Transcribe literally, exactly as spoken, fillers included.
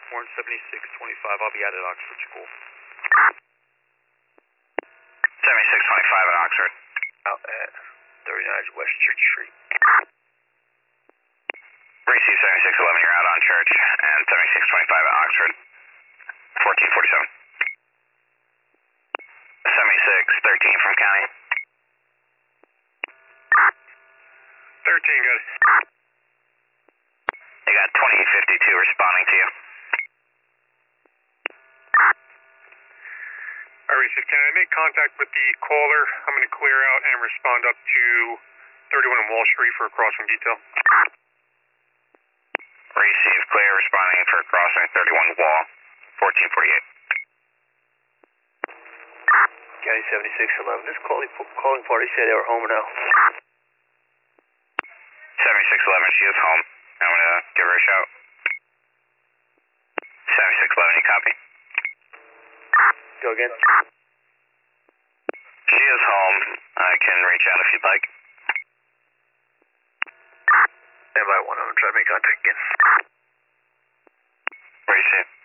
Warren seventy-six twenty-five, I'll be out at Oxford School. seventy-six twenty-five at Oxford. Out at thirty-nine West Church Street. Receive seventy-six eleven, you're out on Church, and seventy-six twenty-five at Oxford. fourteen forty-seven. seventy-six thirteen from County. thirteen, got it. They got twenty fifty-two responding to you. Alright, so can I make contact with the caller? I'm going to clear out and respond up to thirty-one on Wall Street for a crossing detail. Receive clear, responding for crossing thirty-one Wall, fourteen forty-eight. County seventy-six eleven, this calling, calling party said they were home now. seventy-six eleven, she is home. I'm going to give her a shout. seventy-six eleven, you copy? Go again. She is home. I can reach out if you'd like. Stand by one, I'm going to try to make contact again. Where you see?